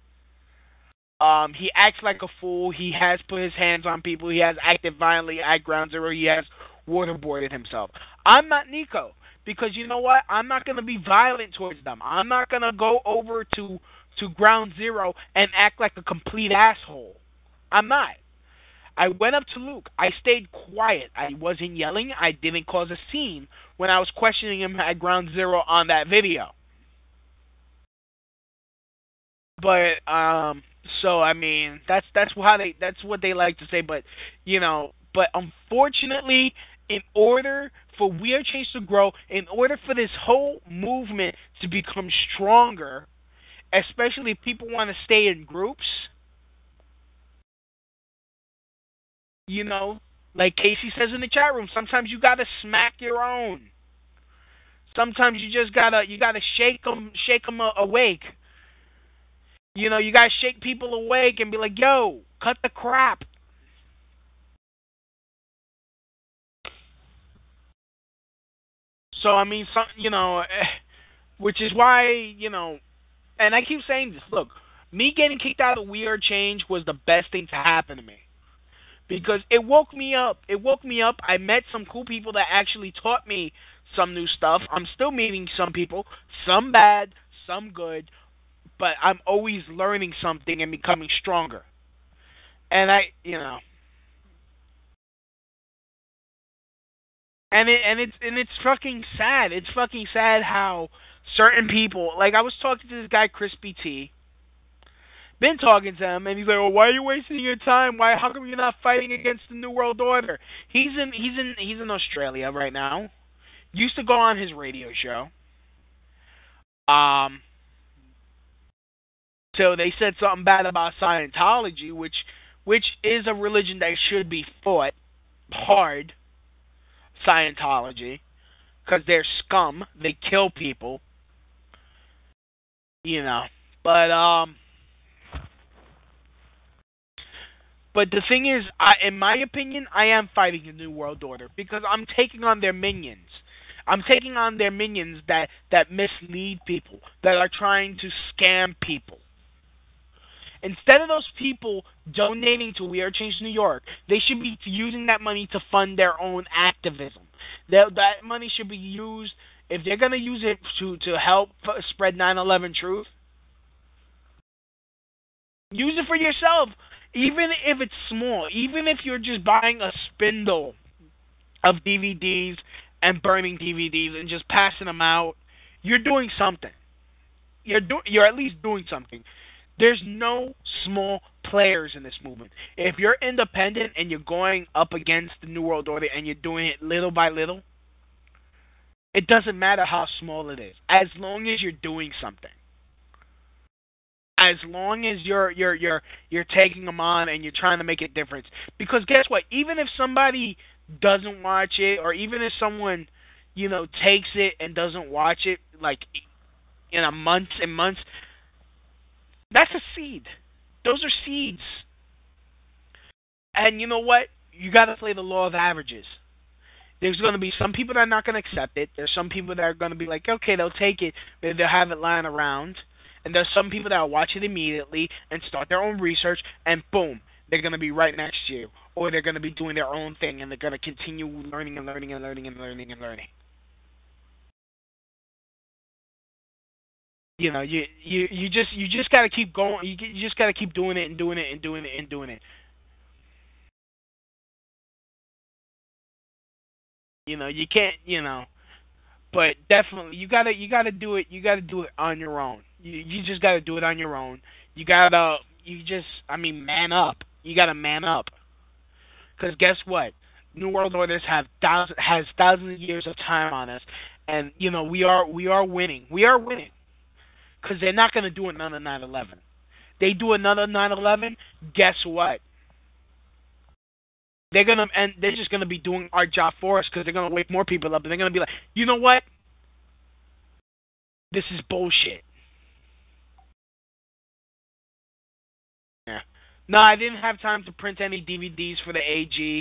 He acts like a fool. He has put his hands on people. He has acted violently at Ground Zero. He has waterboarded himself. I'm not Nico. Because you know what? I'm not going to be violent towards them. I'm not going to go over to Ground Zero and act like a complete asshole. I'm not. I went up to Luke. I stayed quiet. I wasn't yelling. I didn't cause a scene when I was questioning him at Ground Zero on that video. But so I mean, that's what they like to say. But but unfortunately, in order for We Are Change to grow, in order for this whole movement to become stronger, especially if people want to stay in groups, like Casey says in the chat room, sometimes you gotta smack your own. Sometimes you just gotta shake them awake. You gotta shake people awake and be like, yo, cut the crap. So, I mean, which is why, and I keep saying this, look, me getting kicked out of We Are Change was the best thing to happen to me. Because it woke me up. I met some cool people that actually taught me some new stuff. I'm still meeting some people, some bad, some good, but I'm always learning something and becoming stronger. And And it's fucking sad. It's fucking sad how certain people, like I was talking to this guy Crispy T. Been talking to him, and he's like, "Well, why are you wasting your time? How come you're not fighting against the New World Order?" He's in Australia right now. Used to go on his radio show. So they said something bad about Scientology, which is a religion that should be fought. hard Scientology because they're scum. They kill people. You know, but the thing is, in my opinion, I am fighting the New World Order because I'm taking on their minions. I'm taking on their minions that mislead people, that are trying to scam people. Instead of those people donating to We Are Change New York, they should be using that money to fund their own activism. That money should be used, if they're going to use it to help spread 9/11 truth, use it for yourself. Even if it's small, even if you're just buying a spindle of DVDs and burning DVDs and just passing them out, you're doing something. You're at least doing something. There's no small players in this movement. If you're independent and you're going up against the New World Order and you're doing it little by little, it doesn't matter how small it is, as long as you're doing something. As long as you're taking them on and you're trying to make a difference. Because guess what? Even if somebody doesn't watch it, or even if someone, takes it and doesn't watch it, like in months and months, that's a seed. Those are seeds. And you know what? You got to play the law of averages. There's going to be some people that are not going to accept it. There's some people that are going to be like, okay, they'll take it, but they'll have it lying around. And there's some people that will watch it immediately and start their own research, and boom, they're going to be right next to you. Or they're going to be doing their own thing, and they're going to continue learning and learning and learning and learning and learning. You just got to keep going. You just got to keep doing it and doing it and doing it and doing it. You can't, but definitely you gotta do it. You gotta do it on your own. You just gotta do it on your own. Man up. You gotta man up. Because guess what? New World Orders has thousands of years of time on us, and we are winning. We are winning. Because they're not gonna do another 9/11. They do another 9/11. Guess what? They're just gonna be doing our job for us because they're gonna wake more people up, and they're gonna be like, you know what? This is bullshit. Yeah. No, I didn't have time to print any DVDs for the AG.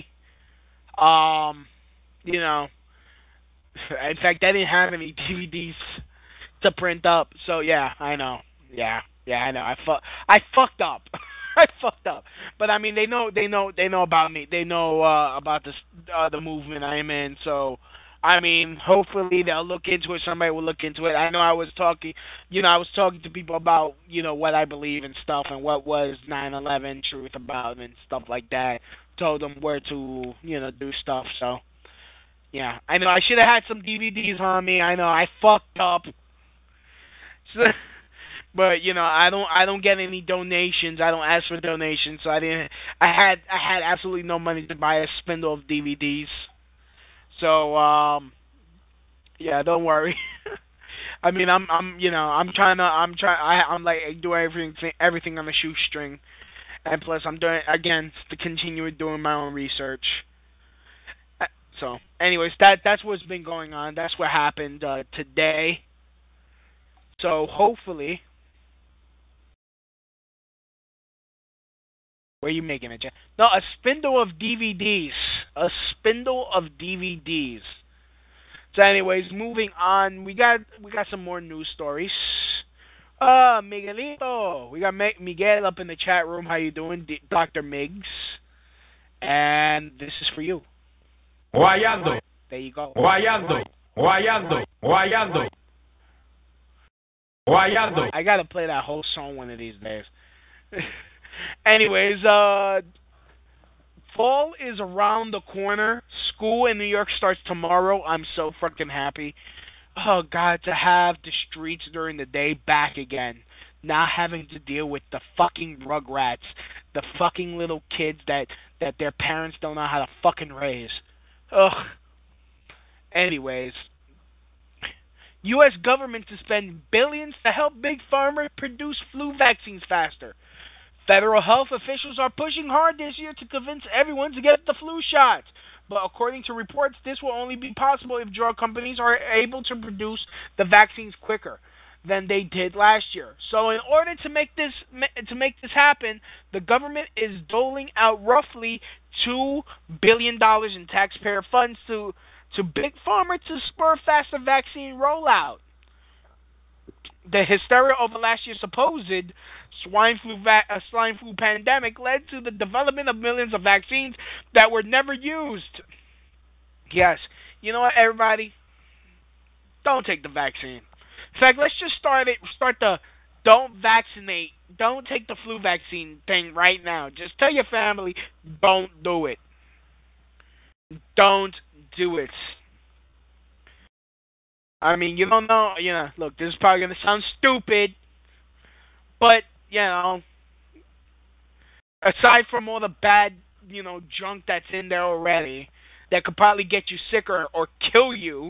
In fact, I didn't have any DVDs to print up. So yeah, I know. Yeah, I know. I fucked up. I fucked up. But I mean, they know about me. They know about this the movement I am in. So I mean, hopefully they'll look into it. Somebody will look into it. I know I was talking to people about what I believe and stuff, and what was 9/11 truth about and stuff like that. Told them where to do stuff. So yeah, I know I should have had some DVDs on me. I know I fucked up. So, but I don't get any donations. I don't ask for donations, so I had absolutely no money to buy a spindle of DVDs. So yeah, don't worry. I mean, I'm doing everything on a shoestring, and plus I'm doing again to continue doing my own research. So, anyways, that's what's been going on. That's what happened today. So hopefully. Where are you making it, Jeff? No, a spindle of DVDs. A spindle of DVDs. So anyways, moving on. We got some more news stories. Miguelito. We got Miguel up in the chat room. How you doing, Dr. Miggs? And this is for you. Guayando. There you go. Guayando. I gotta play that whole song one of these days. Anyways, fall is around the corner. School in New York starts tomorrow. I'm so fucking happy. Oh, God, to have the streets during the day back again. Not having to deal with the fucking rugrats. The fucking little kids that their parents don't know how to fucking raise. Ugh. Anyways. U.S. government to spend billions to help Big Pharma produce flu vaccines faster. Federal health officials are pushing hard this year to convince everyone to get the flu shots. But according to reports, this will only be possible if drug companies are able to produce the vaccines quicker than they did last year. So in order to make this happen, the government is doling out roughly $2 billion in taxpayer funds to Big Pharma to spur faster vaccine rollout. The hysteria over last year's supposed swine flu pandemic led to the development of millions of vaccines that were never used. Yes, you know what, everybody? Don't take the vaccine. In fact, let's just start the don't vaccinate, don't take the flu vaccine thing right now. Just tell your family, don't do it. Don't do it. I mean, you don't know, look, this is probably going to sound stupid, but, aside from all the bad, junk that's in there already that could probably get you sicker or kill you,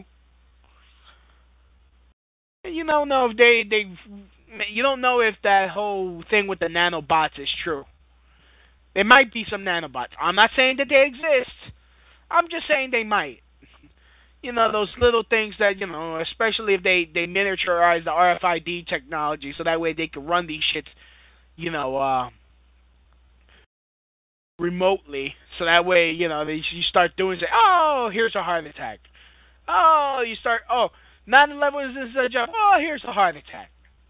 you don't know if you don't know if that whole thing with the nanobots is true. There might be some nanobots. I'm not saying that they exist. I'm just saying they might. Those little things that, especially if they miniaturize the RFID technology so that way they can run these shits, remotely. So that way, you start doing, say, oh, here's a heart attack. Oh, 9/11 is a job. Oh, here's a heart attack.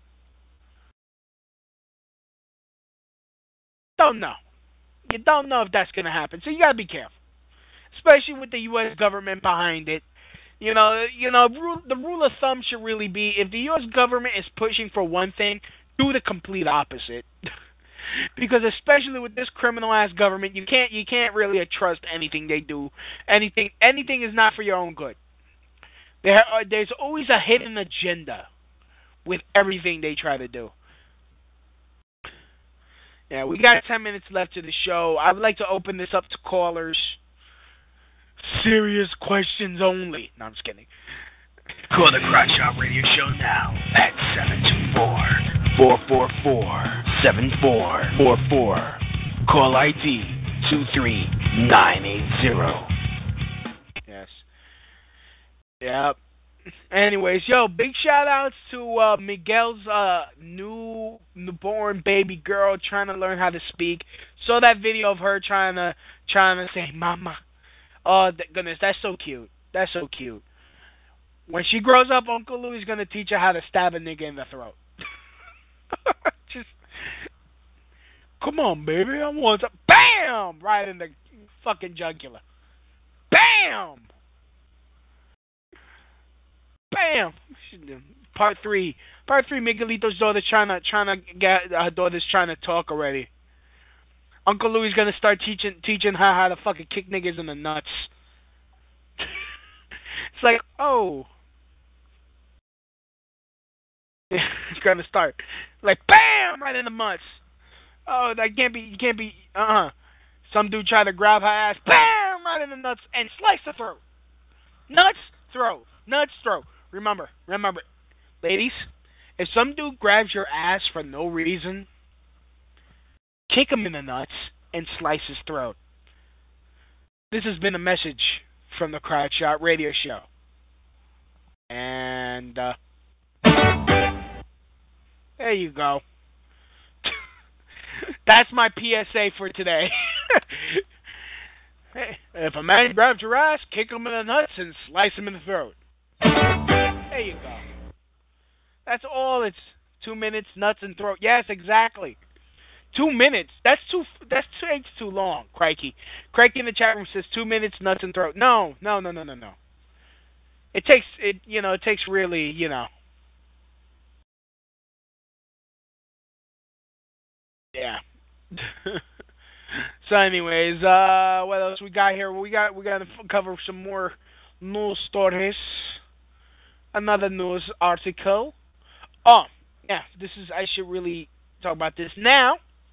Don't know. You don't know if that's going to happen. So you got to be careful. Especially with the U.S. government behind it. The rule of thumb should really be if the U.S. government is pushing for one thing, do the complete opposite. Because especially with this criminal-ass government, you can't really trust anything they do. Anything is not for your own good. There's always a hidden agenda with everything they try to do. Yeah, we got 10 minutes left to the show. I would like to open this up to callers. Serious questions only. No, I'm just kidding. Call the Crotch Shop Radio Show now at 724-444-7444. Call ID 23980. Yes. Yep. Anyways, big shout outs to Miguel's newborn baby girl trying to learn how to speak. Saw that video of her trying to say mama. Oh goodness, that's so cute. That's so cute. When she grows up, Uncle Louie's gonna teach her how to stab a nigga in the throat. Just come on, baby, I want to bam right in the fucking jugular. Bam. Bam! Part 3, Miguelito's daughter's trying to get her daughter's trying to talk already. Uncle Louie's gonna start teaching her how to fucking kick niggas in the nuts. It's like, oh, it's gonna start like bam right in the nuts. Oh, that can't be. Some dude tried to grab her ass, bam right in the nuts and slice the throat. Nuts, throat. Remember, ladies, if some dude grabs your ass for no reason, kick him in the nuts and slice his throat. This has been a message from the Crotch Shot Radio Show. And there you go. That's my PSA for today. Hey, if a man grabs your ass, kick him in the nuts and slice him in the throat. There you go. That's all. It's 2 minutes, nuts and throat. Yes, exactly. 2 minutes. That's too long. Crikey in the chat room says 2 minutes, nuts and throat. No. It takes really. Yeah. So, anyways, what else we got here? We got to cover some more news stories. Another news article. Oh, yeah. I should really talk about this now.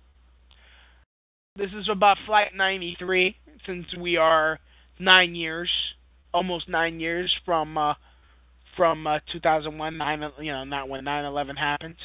This is about Flight 93, since we are almost 9 years from 2001. Not when 9/11 happened.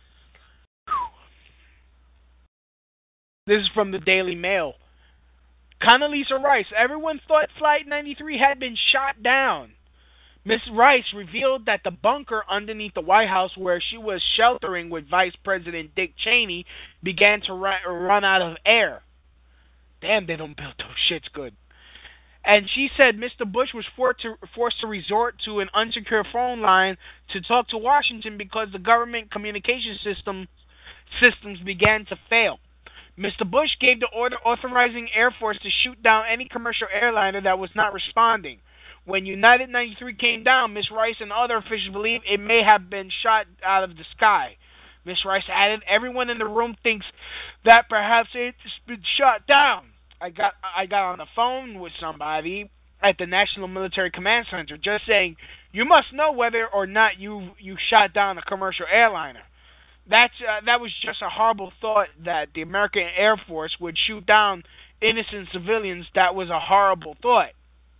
This is from the Daily Mail. Condoleezza Rice. Everyone thought Flight 93 had been shot down. Ms. Rice revealed that the bunker underneath the White House where she was sheltering with Vice President Dick Cheney began to run out of air. Damn, they don't build those shits good. And she said Mr. Bush was forced to resort to an unsecure phone line to talk to Washington because the government communication systems began to fail. Mr. Bush gave the order authorizing Air Force to shoot down any commercial airliner that was not responding. When United 93 came down, Ms. Rice and other officials believe it may have been shot out of the sky. Ms. Rice added, everyone in the room thinks that perhaps it's been shot down. I got on the phone with somebody at the National Military Command Center just saying, you must know whether or not you shot down a commercial airliner. That was just a horrible thought that the American Air Force would shoot down innocent civilians. That was a horrible thought.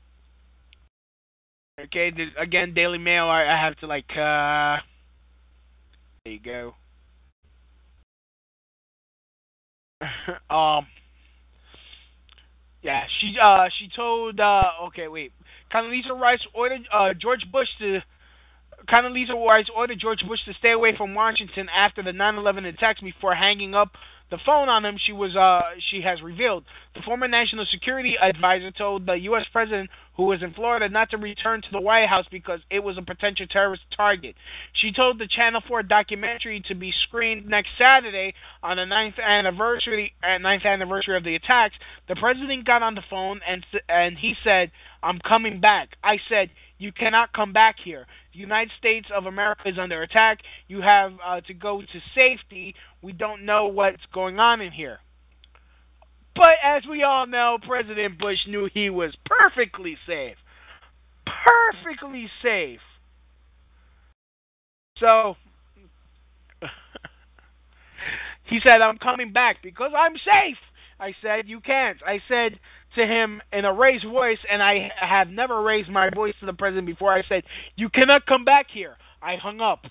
Okay, again, Daily Mail, I have to there you go. Yeah, she told, okay, wait. Condoleezza Rice ordered George Bush to stay away from Washington after the 9/11 attacks before hanging up the phone on him. She has revealed. The former national security advisor told the U.S. president, who was in Florida, not to return to the White House because it was a potential terrorist target. She told the Channel 4 documentary to be screened next Saturday on the 9th anniversary of the attacks. The president got on the phone and he said, "I'm coming back." I said, "You cannot come back here. The United States of America is under attack. You have to go to safety. We don't know what's going on in here." But as we all know, President Bush knew he was perfectly safe. Perfectly safe. So, he said, "I'm coming back because I'm safe." I said, "You can't." I said to him in a raised voice, and I have never raised my voice to the president before, I said, "You cannot come back here." I hung up.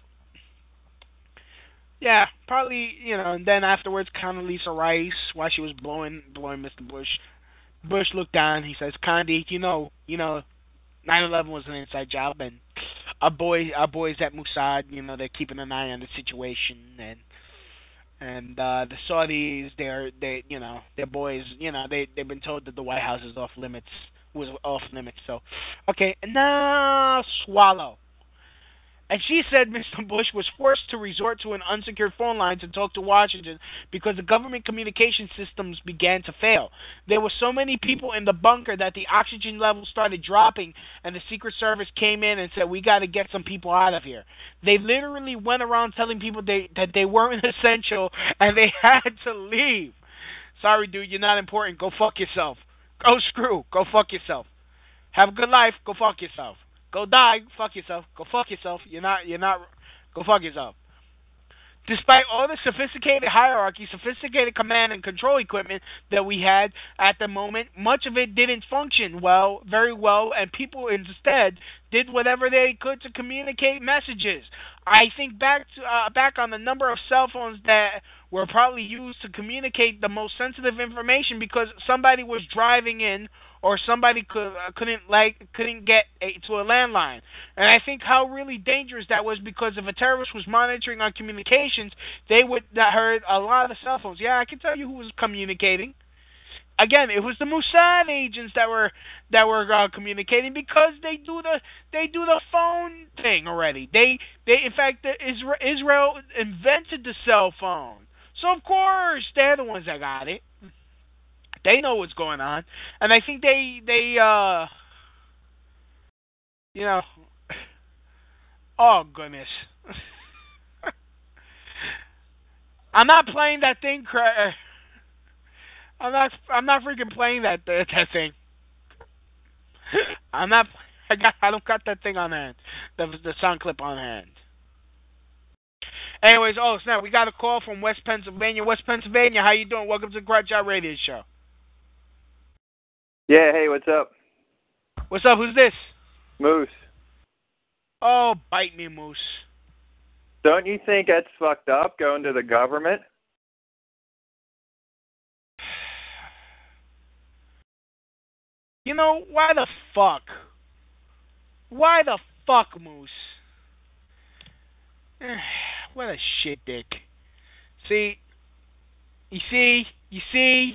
Yeah, probably, and then afterwards, Condoleezza Rice, while she was blowing Mr. Bush looked down, he says, "Condi, 9/11 was an inside job, and our boys at Mossad, they're keeping an eye on the situation, and the Saudis, their boys, they've been told that the White House is off limits, so, okay, and now swallow." And she said Mr. Bush was forced to resort to an unsecured phone line to talk to Washington because the government communication systems began to fail. There were so many people in the bunker that the oxygen levels started dropping, and the Secret Service came in and said, "We got to get some people out of here." They literally went around telling people that they weren't essential and they had to leave. "Sorry, dude, you're not important. Go fuck yourself. Go screw. Go fuck yourself. Have a good life. Go fuck yourself. Go die, fuck yourself. Go fuck yourself. You're not, go fuck yourself." Despite all the sophisticated hierarchy, sophisticated command and control equipment that we had at the moment, much of it didn't function very well, and people instead did whatever they could to communicate messages. I think back on the number of cell phones that were probably used to communicate the most sensitive information because somebody was driving in or somebody couldn't get to a landline. And I think how really dangerous that was, because if a terrorist was monitoring our communications, they would have heard a lot of the cell phones. Yeah, I can tell you who was communicating. Again, it was the Mossad agents that were communicating, because they do the phone thing already. They in fact, Israel invented the cell phone, so of course they're the ones that got it. They know what's going on, and I think they oh goodness, I'm not playing that thing. I'm not freaking playing that thing. I don't got that thing on hand. The sound clip on hand. Anyways, snap, we got a call from West Pennsylvania. West Pennsylvania, how you doing? Welcome to the Crotch Out Radio Show. Yeah, hey, what's up? What's up? Who's this? Moose. Oh, bite me, Moose. Don't you think that's fucked up, going to the government? You know, why the fuck? Why the fuck, Moose? What a shit dick. See? You see?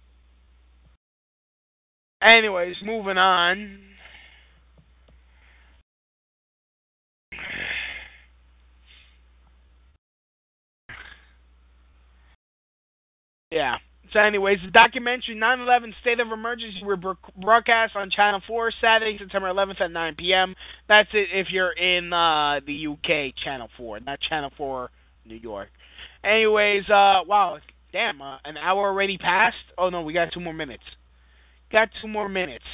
Anyways, moving on. Yeah. So anyways, the documentary 9/11 State of Emergency will broadcast on Channel 4 Saturday, September 11th at 9 p.m. That's it if you're in the UK, Channel 4, not Channel 4 New York. Anyways, wow, damn, an hour already passed? Oh no, we got 2 more minutes. Got 2 more minutes.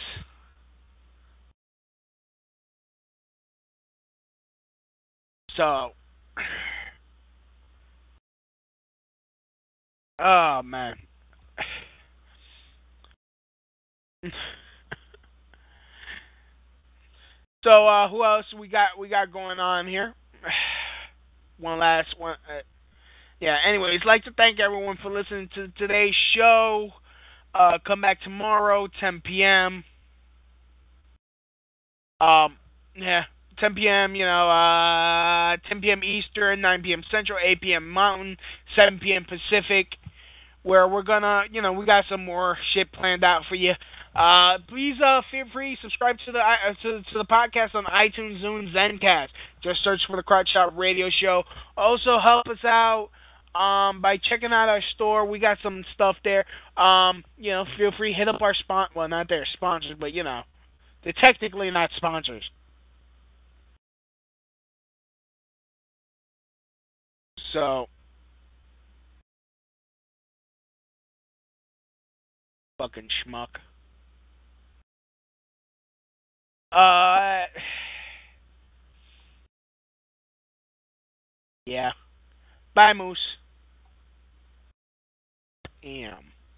So, oh man. So, who else we got going on here? One last one. Yeah. Anyways, like to thank everyone for listening to today's show. Come back tomorrow, 10 p.m. Yeah, 10 p.m. 10 p.m. Eastern, 9 p.m. Central, 8 p.m. Mountain, 7 p.m. Pacific. Where we're gonna, we got some more shit planned out for you. Please feel free subscribe to the podcast on iTunes, Zune, Zencast. Just search for the Crotch Shop Radio Show. Also help us out by checking out our store. We got some stuff there. Feel free hit up our not their sponsors, but they're technically not sponsors. So fucking schmuck. Yeah. Bye, Moose. Damn.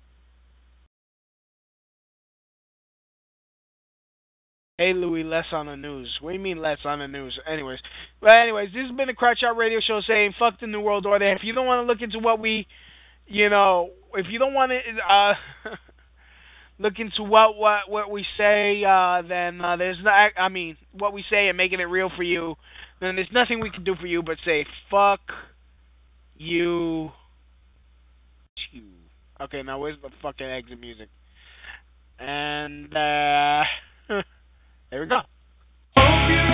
Hey, Louie, less on the news. What do you mean less on the news? Anyways, this has been the Crotch Out Radio Show saying fuck the New World Order. If you don't want to look into what we, if you don't want to look into what we say, then there's not. I mean, what we say and making it real for you, then there's nothing we can do for you but say fuck you. Okay, now where's the fucking exit music? And there we go.